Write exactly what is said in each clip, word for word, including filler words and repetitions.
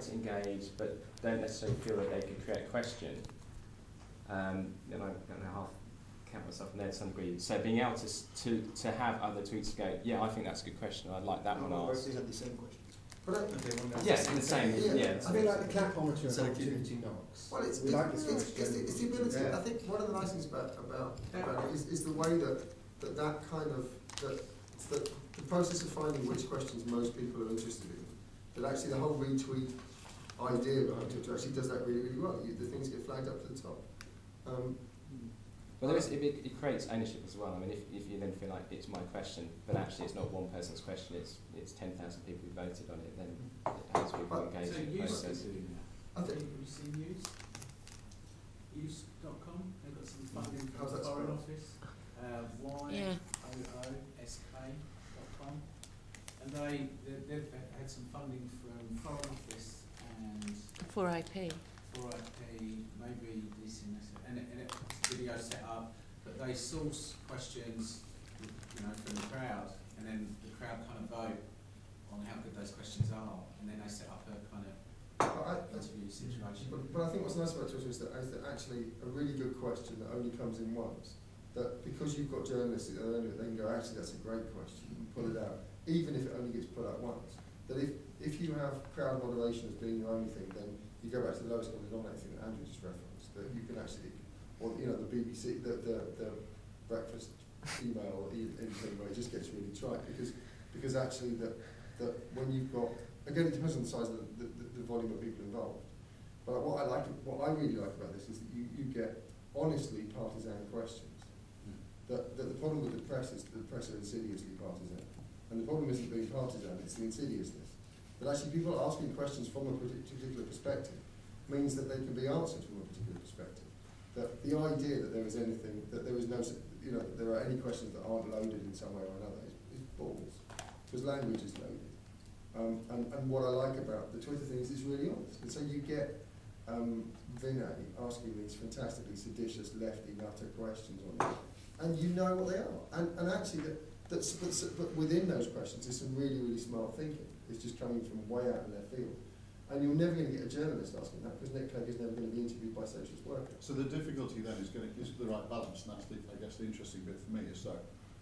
to engage but don't necessarily feel that they could create a question, um, then I don't know, half count myself in there to some degree. So being able to, s- to, to have other tweets go, yeah, I think that's a good question, I'd like that No, one no, asked. these are the same questions. But I, Yeah, in the same, Yeah, yeah. I feel like the clapometer of So opportunity knocks. well, it's, We it's, like this it's, question. it's, it's the ability. Yeah. I think one of the nice things about about, about it is, is the way that, that that kind of that, that the process of finding which questions most people are interested in. That actually the whole retweet idea behind Twitter actually does that really really well. You, the things get flagged up to the top. Um, Well, there is, it, it creates ownership as well. I mean, if, if you then feel like it's my question, but actually it's not one person's question, it's it's ten thousand people who voted on it, then it has people But- engaged So in the use process. doing that. I think Have you seen use? use dot com, they've got some funding from How's the that Foreign spelled? Office, uh, Y Yeah. O O S K dot com, and they, they- they've had some funding from Foreign Office and four I P. four I P, maybe D C N S, and it, and it, video set up, but they source questions, you know, from the crowd, and then the crowd kind of vote on how good those questions are, and then they set up a kind of but I, interview situation. But, but I think what's nice about Twitter is that, is that actually a really good question that only comes in once, that because you've got journalists that own it, they can go, actually that's a great question, and pull it out, even if it only gets put out once. That if, if you have crowd moderation as being your only thing, then you go back to the lowest common denominator thing that Andrew just referenced, that you can actually, or you know, the B B C, the, the, the breakfast email anything where it just gets really trite, because because actually that, that when you've got, again it depends on the size of the, the, the volume of people involved, but what I like, what I really like about this is that you, you get honestly partisan questions. Mm. That, that the problem with the press is that the press are insidiously partisan, and the problem isn't being partisan, it's the insidiousness. That actually people asking questions from a particular perspective means that they can be answered from a particular perspective. That the idea that there is anything, that there is no, you know, that there are any questions that aren't loaded in some way or another is, is balls, because language is loaded. Um, and, and what I like about the Twitter thing is it's really honest. And so you get um, Vinay asking these fantastically seditious lefty nutter questions on you, and you know what they are. And, and actually, that, that's, but, but within those questions is some really, really smart thinking. It's just coming from way out in their field. And you're never going to get a journalist asking that, because Nick Clegg is never going to be interviewed by socialist workers. So the difficulty then is going to is the right balance, and that's the, I guess the interesting bit for me is so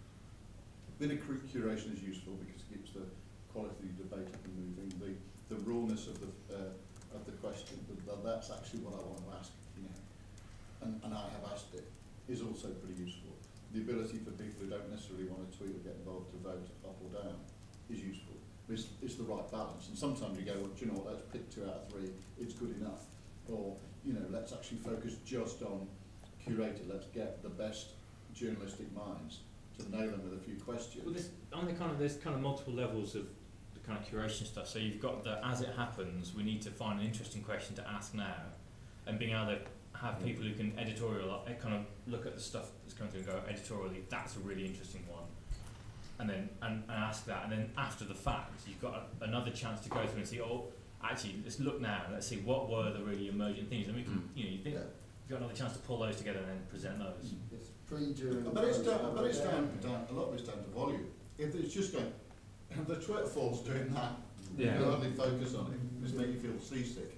a bit of cur- curation is useful because it keeps the quality of the debate up and moving. The the rawness of the uh, of the question, the, the, that's actually what I want to ask, you know, and, and I have asked it, is also pretty useful. The ability for people who don't necessarily want to tweet or get involved to vote up or down is useful. It's, it's the right balance, and sometimes you go, well, do you know what, let's pick two out of three, it's good enough, or, you know, let's actually focus just on curated, let's get the best journalistic minds to nail them with a few questions. Well, this, on the kind of, there's kind of multiple levels of the kind of curation stuff, so you've got the, as it happens, we need to find an interesting question to ask now, and being able to have people who can editorial, uh, kind of look at the stuff that's coming through and go, editorially, that's a really interesting one. And then and, and ask that, and then after the fact, you've got a, another chance to go through and see, oh, actually, let's look now, let's see what were the really emergent things, and we can, you know, you think Yeah. you've got another chance to pull those together and then present those. It's pre, during, But it's down, but it's yeah. down, down, a lot of it's down to volume. If it's just going, if the Twitter falls doing that, Yeah. you hardly focus on it, just make you feel seasick,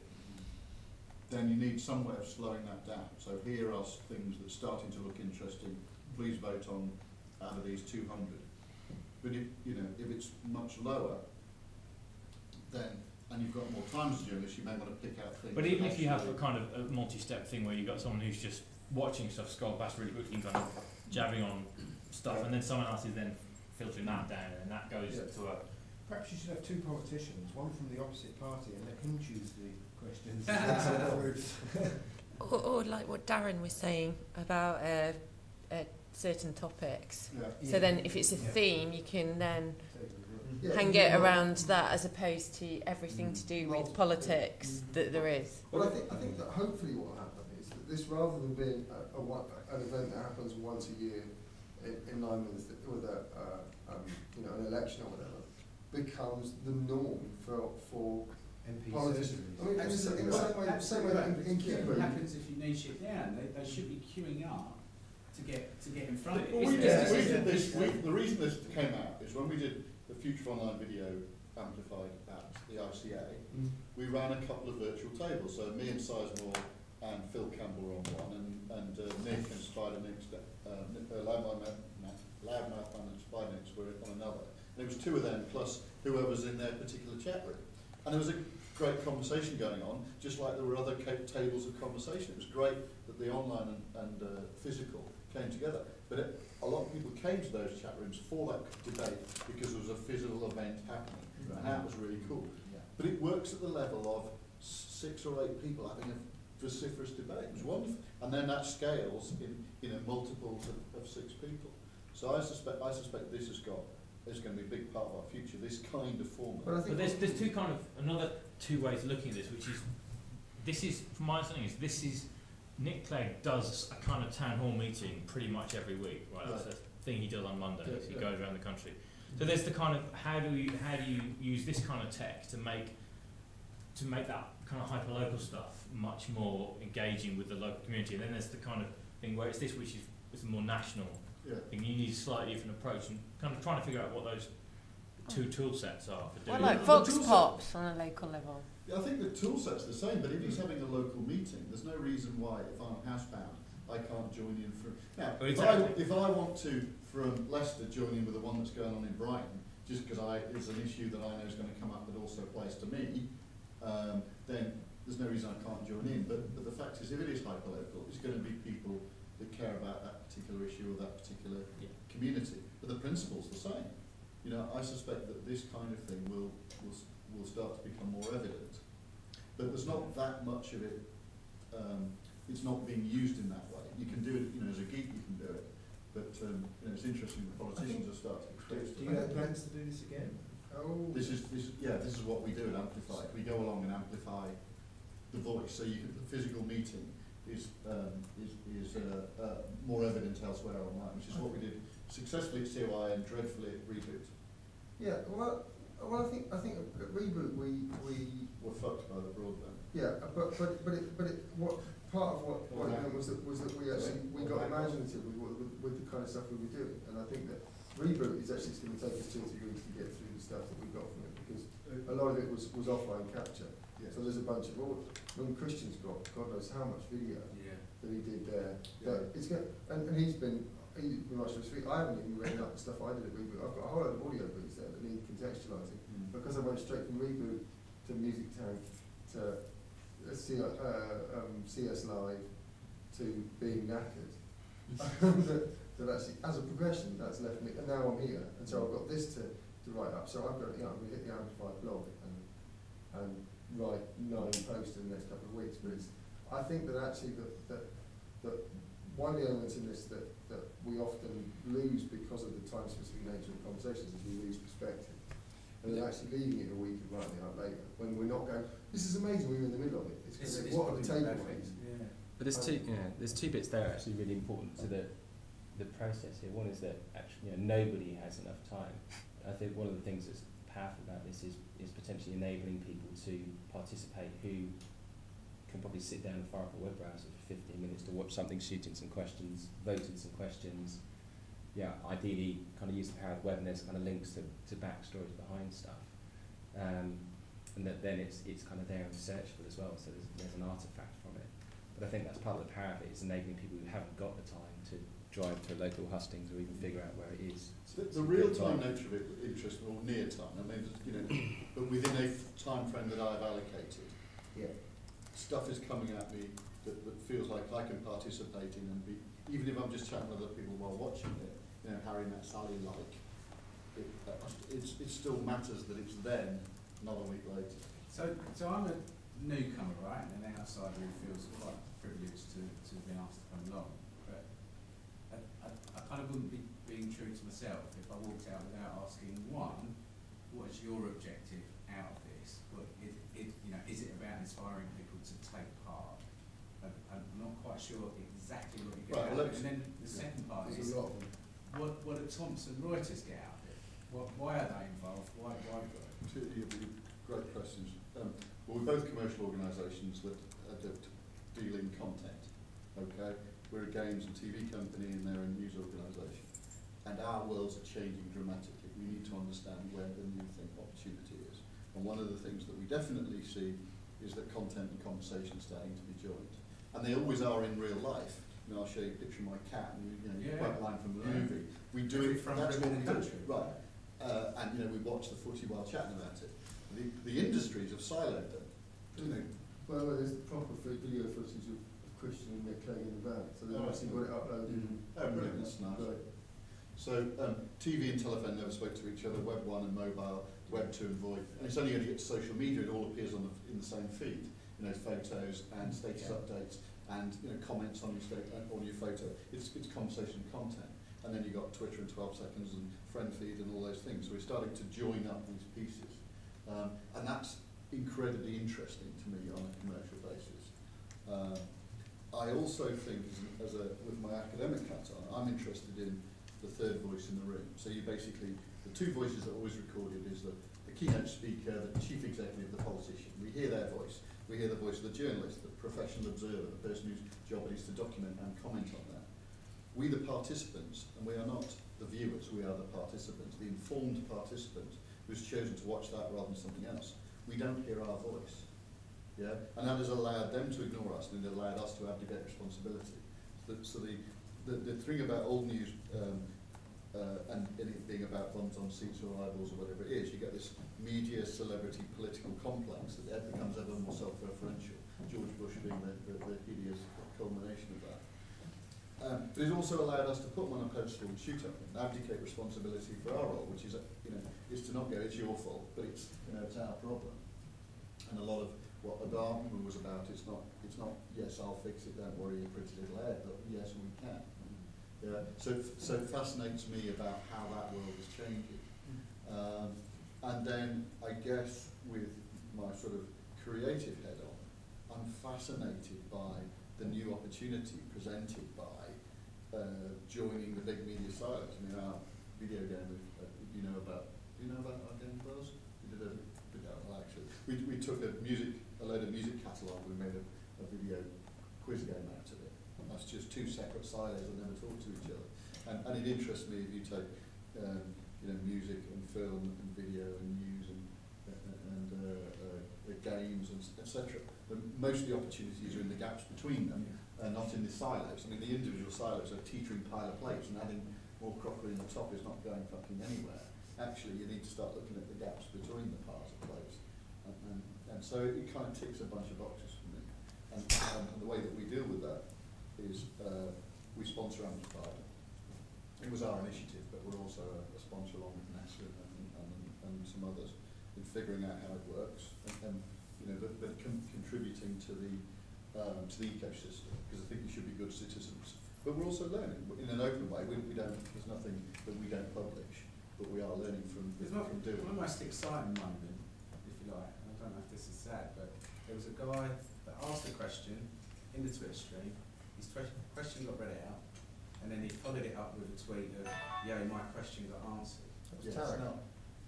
then you need some way of slowing that down. So here are things that are starting to look interesting, please vote on out of these two hundred. But if, you know, if it's much lower, then, and you've got more time as a journalist, you may want to pick out things. But even if you have a actually- kind of a multi-step thing where you've got someone who's just watching stuff, scroll past really quickly, and kind of jabbing on stuff, and then someone else is then filtering that down, and that goes Yeah. to a... Perhaps you should have two politicians, one from the opposite party, and let him choose the questions. Or, or like what Darren was saying about uh, uh, certain topics. Yeah. So then if it's a Yeah. theme, you can then Yeah, hang you it know, around that as opposed to everything to do with politics that there is. Well, I think I think that hopefully what will happen is that this, rather than being a, a one, an event that happens once a year in, in line with the, with a uh, um, you know an election or whatever, becomes the norm for for M P politicians. I mean, in the, sa- in the same way, same way Absolutely that in, in right. Cuba, What you- happens if you niche it down? They, they should be queuing up to get to get in front of it. Well, we It's did, just- we it's did just- this, we, the reason this came out is when we did the Future of Online Video amplified at the I C A, Mm. we ran a couple of virtual tables. So me and Sizemore and Phil Campbell were on one, and, and uh, Nick and Spider Nick's, uh, uh, Loudmouth Man, Loudmouth Man and Spider Nick's were on another. And it was two of them plus whoever's in their particular chat room. And there was a great conversation going on, just like there were other ca- tables of conversation. It was great that the online and, and uh, physical came together. But it, a lot of people came to those chat rooms for that debate because there was a physical event happening. Right. And that was really cool. Yeah. But it works at the level of six or eight people having a vociferous debate. It was wonderful. And then that scales in, in a multiples of, of six people. So I suspect, I suspect this has got, is going to be a big part of our future, this kind of format. But I But think there's, there's two kind of, another two ways of looking at this, which is, this is, from my understanding, is this is, Nick Clegg does a kind of town hall meeting pretty much every week, right? That's Right. the thing he does on Mondays. Yeah, he yeah. goes around the country. So there's the kind of, how do you, how do you use this kind of tech to make, to make that kind of hyper-local stuff much more engaging with the local community? And then there's the kind of thing where it's this, which is, is a more national Yeah. thing. You need a slightly different approach, and kind of trying to figure out what those two tool sets are for Well, doing like that. Well, Vox the tools Pops on a local level. Yeah, I think the tool set's the same, but if he's having a local meeting, there's no reason why, if I'm housebound, I can't join in from... Now, Well, if, I, exactly. if I want to, from Leicester, join in with the one that's going on in Brighton, just because I it's an issue that I know is going to come up that also applies to me, um, then there's no reason I can't join in. But, but the fact is, if it is hyperlocal, it's going to be people that care about that particular issue or that particular Yeah. community. But the principle's the same. You know, I suspect that this kind of thing will, will, s- will start to become more evident. But there's not that much of it, um, it's not being used in that way. You can do it, you know, as a geek you can do it. But, um, you know, it's interesting that politicians are starting to Do do you have plans to do this again? Oh, This is, this, yeah, this is what we do at Amplify. We go along and amplify the voice. So you can, the physical meeting is, um, is, is uh, uh, more evident elsewhere online, which is what we did successfully at C O I and dreadfully at Reboot. yeah. Well, well, I think I think at Reboot we we We're fucked by the broadband. yeah, but but but it but it what part of what what What happened was that was that we actually we got imaginative with, what- with with the kind of stuff we were doing, and I think that Reboot is actually going to take us two or three weeks to get through the stuff that we got from it because a lot of it was was offline capture. Yes. So there's a bunch of all. When Christian's got God knows how much video Yeah. that he did there. Yeah. That it's going and, and he's been he's been much of a sweet. I haven't even written up the stuff I did at Reboot. I've got a whole load of audio books there that need contextualising Mm. because I went straight from Reboot to Music Tank to uh, C, uh, um, C S Live to being knackered. that, that actually, as a progression, that's left me, and now I'm here, and so I've got this to, to write up. So I've got, you know, I'm going to hit the Amplify blog and and write nine posts in the next couple of weeks. But it's, I think that actually that that, that one of the elements in this that, that we often lose because of the time-specific nature of conversations is we lose perspective. And then actually leaving it a week and writing it out later, when we're not going, this is amazing, we were in the middle of it. It's, It's, it's, it's what are the probably the bad takeaways? thing, Yeah. But there's two, yeah, there's two bits there actually really important to the the process here. One is that actually, you know, nobody has enough time. I think one of the things that's powerful about this is is potentially enabling people to participate who can probably sit down and fire up a web browser for fifteen minutes to watch something, shoot in some questions, vote in some questions. Yeah, ideally, kind of use the power of the web, and there's kind of links to, to backstories behind stuff. Um, and that then it's it's kind of there and searchable as well, so there's, there's an artifact from it. But I think that's part of the power of it, is enabling people who haven't got the time to drive to local hustings or even figure out where it is. The, It's the a real good time nature of it, interest or near time, I mean, you know, but within a f- time frame that I've allocated, Yeah. stuff is coming at me that, that feels like I can participate in and be, even if I'm just chatting with other people while watching it, you know, Harry met Sally like, it, uh, it's, it still matters that it's then, not a week later. So, so I'm a newcomer, right, and an outsider who feels quite privileged to, to have been asked to come along. But I, I, I kind of wouldn't be being true to myself if I walked out without asking, one, what is your objective out of this? What, it, it, you know, is it about inspiring people to take part? And I'm not quite sure exactly what you get Right, out well, of it. And then the yeah. second part There's is, a lot of them. what, what do Thomson Reuters get out of it? What, why are they involved? Why, why go? Two, you- you- great questions. Um, well, we're both commercial organisations that, uh, that deal in content, okay? We're a games and T V company and they're a news organisation. And our worlds are changing dramatically. We need to understand where the new thing opportunity is. And one of the things that we definitely see is that content and conversation are starting to be joined. And they always are in real life. You know, I'll show you a picture of my cat, and you, you know, you Yeah. quote a line from the Yeah. movie. We do Every it front that's room what in we the do. country. Right. Uh, and you know, we watch the footy while chatting about it. The, the industries have siloed them. You know, By the way, there's proper free video footage of, of Christian and Nick playing in the band, so they've Oh, actually got it uploaded. Mm. oh, brilliant, that's nice. Right. So um, T V and telephone never spoke to each other, Web one and mobile, Web two and VoIP. And it's only going to get to social media, it all appears on the, in the same feed. You know, photos and status Yeah. updates and you know, comments on your, state, uh, on your photo. It's, it's conversation content. And then you've got Twitter in twelve seconds and friend feed and all those things. So we're starting to join up these pieces. Um, and that's incredibly interesting to me on a commercial basis. Uh, I also think, as, as a, with my academic hat on, I'm interested in the third voice in the room. So you basically, the two voices that are always recorded is the, the keynote speaker, the chief executive, the politician. We hear their voice. We hear the voice of the journalist, the professional observer, the person whose job it is to document and comment on that. We, the participants, and we are not the viewers, we are the participants, the informed participant who's chosen to watch that rather than something else. We don't hear our voice. Yeah? And that has allowed them to ignore us, and it allowed us to abdicate responsibility. So the, so the, the, the thing about old news, um, uh, and, and it being about bums on seats or eyeballs or whatever it is, you get this media, celebrity, political complex that it becomes ever more self-referential. George Bush being the, the, the hideous culmination of that. Um, but it also allowed us to put them on a pedestal and shoot at them, and abdicate responsibility for our role, which is, uh, you know, is to not go, it's your fault, but it's, you know, it's our problem. And a lot of what Adama was about, it's not, it's not, yes, I'll fix it, don't worry, you pretty little head, but yes, we can. Yeah. So, so it fascinates me about how that world is changing. Um, and then I guess with my sort of creative head on, I'm fascinated by the new opportunity presented by uh, joining the big media silos. I mean, our video game, uh, you know about, do you know about our game, Buzz? We did a video, well, actually. We, we took a music, a load of music catalogue, we made a, a video quiz game out of it. And that's just two separate silos that never talk to each other. And, and it interests me if you take, um, you know, music and film and video and news and, uh, and uh, uh, uh, games and et cetera. But most of the opportunities are in the gaps between them, and not in the silos. I mean, the individual silos are a teetering pile of plates, and adding more crockery in the top is not going fucking anywhere. Actually, you need to start looking at the gaps between the piles of plates. And, and, and so it kind of ticks a bunch of boxes for me. And, and, and the way that we deal with that is uh, we sponsor Amplified. It was our initiative, but we're also a, a sponsor along with NASA and, and, and some others in figuring out how it works, and, and you know, but, but con contributing to the um, to the ecosystem, because I think we should be good citizens. But we're also learning in an open way. We, we don't. There's nothing that we don't publish, but we are learning from It's not from doing. one of the most exciting moment, if you like, and I don't know if this is sad, but there was a guy that asked a question in the Twitter stream. His question got read out, and then he followed it up with a tweet of, "Yeah, my question got answered." Yes. Tarek. No.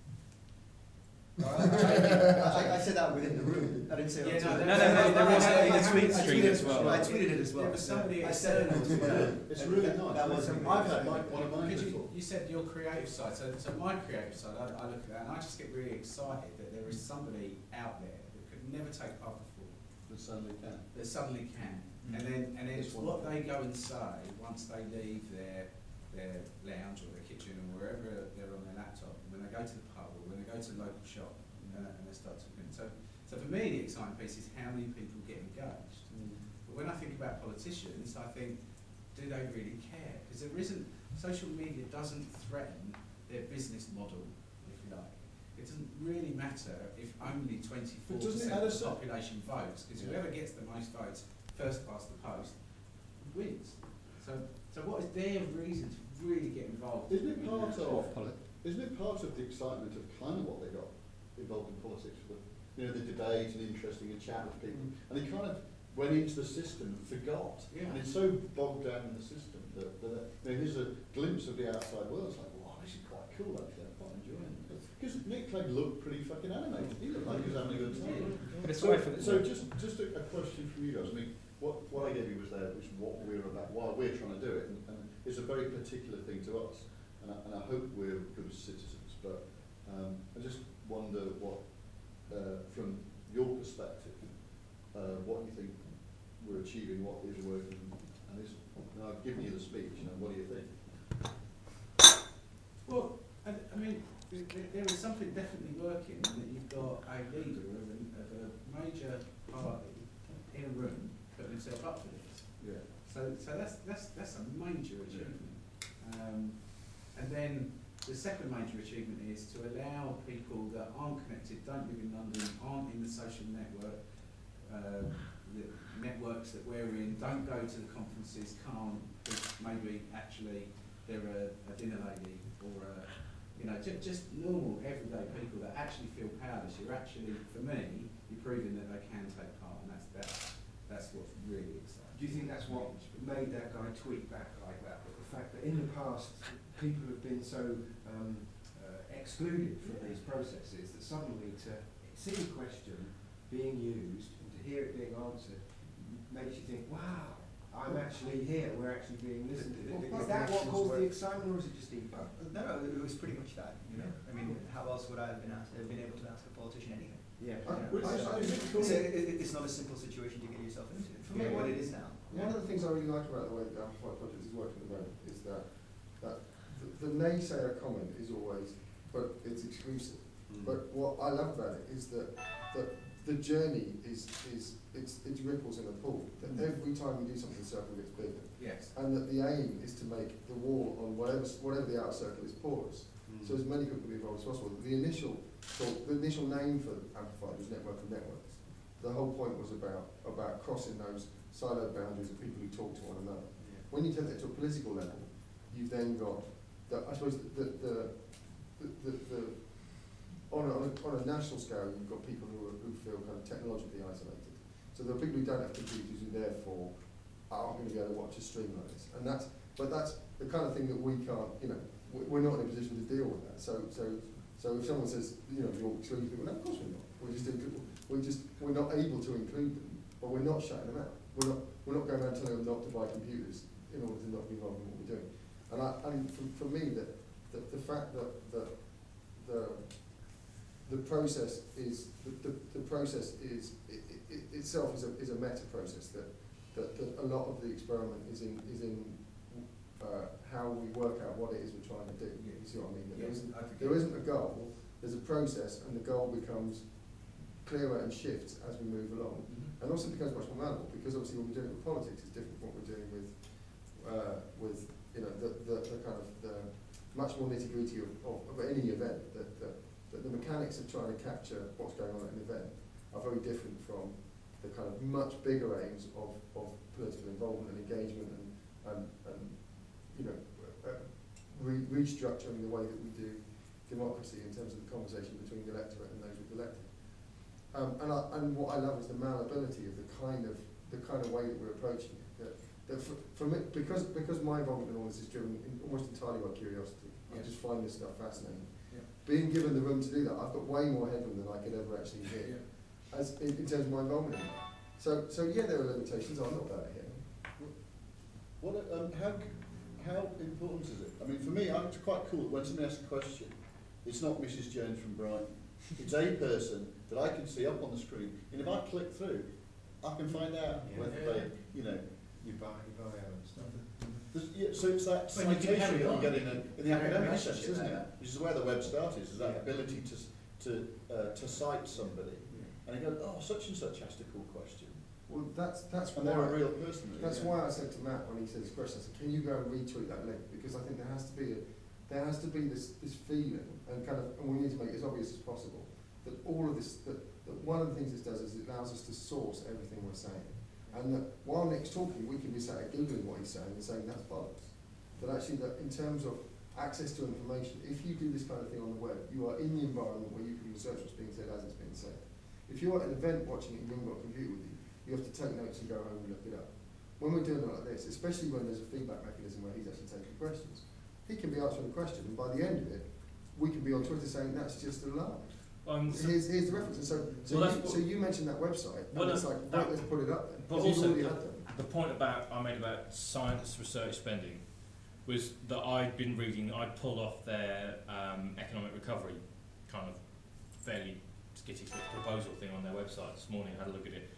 I, I said that within the room. I didn't say it Yeah, on no, Twitter. No, no, no, there was I- in the I- tweet I stream tweeted- as well. I tweeted it as well. There was somebody I said it external. as well. It's really nice. That was I've had my, one of mine Because before. you, you said your creative side, so, so my creative side, I, I look at that and I just get really excited that there is somebody out there that could never take part before, That suddenly can. that suddenly can. Mm. And then, and then It's what wonderful. they go and say once they leave their, their lounge or their kitchen or wherever they're on their laptop, when they go to the pub or when they go to the local shop and, and they start talking. So, so for me, the exciting piece is how many people get engaged. But when I think about politicians, I think, do they really care? Because there isn't, social media doesn't threaten their business model, if you like. It doesn't really matter if only twenty-four But doesn't it percent add a of the cer- population votes, because Yeah. whoever gets the most votes first past the post wins. So, so what is their reason to really get involved? Isn't it in part the- of, isn't it part of the excitement of kind of what they got involved in politics? The, you know, the debate and interesting and chat with people. And they kind of went into the system and forgot. Yeah. And it's so bogged down in the system that, that uh, you know, here's a glimpse of the outside world. It's like, wow, this is quite cool actually. I'm quite enjoying it. Because Nick Clegg looked pretty fucking animated. He looked like he was having a good time. But it's So, way for the, so just just a, a question from you guys. I mean, what what I gave you was there, which is what we're about, why we're trying to do it, and, and it's a very particular thing to us. And I, and I hope we're good citizens. But um, I just wonder what uh, from your perspective, uh, what you think we're achieving, what is working, and is, now I've given you the speech, you know, what do you think? Well, I, I mean, th- th- there is something definitely working in that you've got a leader of a, of a major party in a room putting himself up for this. Yeah. So, so that's that's that's a major achievement. Um, and then the second major achievement is to allow people that aren't connected, don't live in London, aren't in the social network, uh, the networks that we're in, don't go to the conferences, can't, because maybe actually they're a, a dinner lady or a, you know, just, just normal everyday people that actually feel powerless. You're actually, for me, you're proving that they can take part, and that's that's that's what's really exciting. Do you think that's what made that guy tweet back like that? But the fact that in the past people have been so um, uh, excluded from these processes that suddenly to see a question being used and to hear it being answered makes you think, wow, I'm actually here, we're actually being listened to. Well, Is that what caused the excitement, or is it just deep? Uh, no, no, it was pretty much that, you know. I mean, how else would I have been, asked, uh, been able to ask a politician anything? Yeah. I- You know, I- so I think it's, for me- a, it, it's not a simple situation to get yourself into. For You me, know what one- it is now. One of the things I really like about the way the Amplify Project is working at the moment is that, that the, the naysayer comment is always, but it's exclusive. Mm. But what I love about it is that, that the journey is, is it's, it's ripples in a pool. That Mm. every time you do something, the circle gets bigger. Yes. And that the aim is to make the wall on whatever, whatever the outer circle is porous. Mm. So as many people can be involved as possible. The initial, thought, the initial name for Amplified was Network of Networks. The whole point was about, about crossing those siloed boundaries of people who talk to one another. Yeah. When you take that to a political level, you've then got, the, I suppose, the, the, the, the, the on, a, on, a, on a national scale, you've got people who, are, who feel kind of technologically isolated. So there are people who don't have computers who therefore aren't going to be able to watch a stream like this. And that's, but that's the kind of thing that we can't, you know, we- we're not in a position to deal with that. So, so, so if someone says, you know, you're excluding people, no, of course we're not. We're just, inclu- we're just, we're not able to include them, but we're not shutting them out. We're not, we're not going around telling them not to buy computers in order to not be involved in what we're doing. And I, and for, for me, that the, the fact that, that the the process is the, the, the process is it, it itself is a is a meta process that, that that a lot of the experiment is in is in uh, how we work out what it is we're trying to do. You see what I mean? That there Yes, isn't I think there isn't a goal. There's a process, and the goal becomes clearer and shifts as we move along, Mhm. and also becomes much more malleable. Because obviously, when we're doing it with politics, it's different from what we're doing with uh, with you know the, the, the kind of the much more nitty gritty of, of, of any event. That, that that the mechanics of trying to capture what's going on at an event are very different from the kind of much bigger aims of, of political involvement and engagement and and, and you know uh, re restructuring the way that we do democracy in terms of the conversation between the electorate and those we've elected. Um, and, I, and what I love is the malleability of the kind of the kind of way that we're approaching it. That, that for, for me, because because my involvement in all this is driven in, almost entirely by curiosity. I Yes. just find this stuff fascinating. Yeah. Being given the room to do that, I've got way more headroom than I could ever actually hit, Yeah. as in, in terms of my involvement in it. So, so yeah, there are limitations. I'm not bad at here. What, um, how, how important is it? I mean, for me, it's quite cool that when somebody asks a question, it's not Missus Jones from Brighton. It's a person that I can see up on the screen, and if I click through, I can find out Yeah. whether they, you know, You buy, you buy out and stuff. there's- yeah, so it's that Well, you can citation carry that you on. get in, a, in the Carry on academic relationship sense, isn't like it? that. Which is where the web started, is that Yeah. ability to, s- to, uh, to cite somebody. And you go, oh, such and such asked a cool question. Well, that's that's And they're a why real person. really, that's yeah. why I said to Matt when he said his question, I said, can you go and retweet that link? Because I think there has to be a, there has to be this this feeling and kind of, and we need to make it as obvious as possible that all of this that, that one of the things this does is it allows us to source everything we're saying. And that while Nick's talking, we can be sat googling what he's saying and saying that's bollocks. But actually, that in terms of access to information, if you do this kind of thing on the web, you are in the environment where you can research what's being said as it's being said. If you're at an event watching it and you haven't got a computer with you, you have to take notes and go home and look it up. When we're doing it like this, especially when there's a feedback mechanism where he's actually taking questions, he can be answering a question, and by the end of it, we can be on Twitter saying that's just a lie. Um, so- Here's, here's the reference. And so, so, Well, you, that's so you mentioned that website, and Well, it's like, that- right, let's put it up then. but 'cause you've also already the- had them. the point about I made about science research spending was that I'd been reading, I'd pulled off their um, economic recovery kind of fairly Skitty proposal thing on their website this morning. I had a look at it.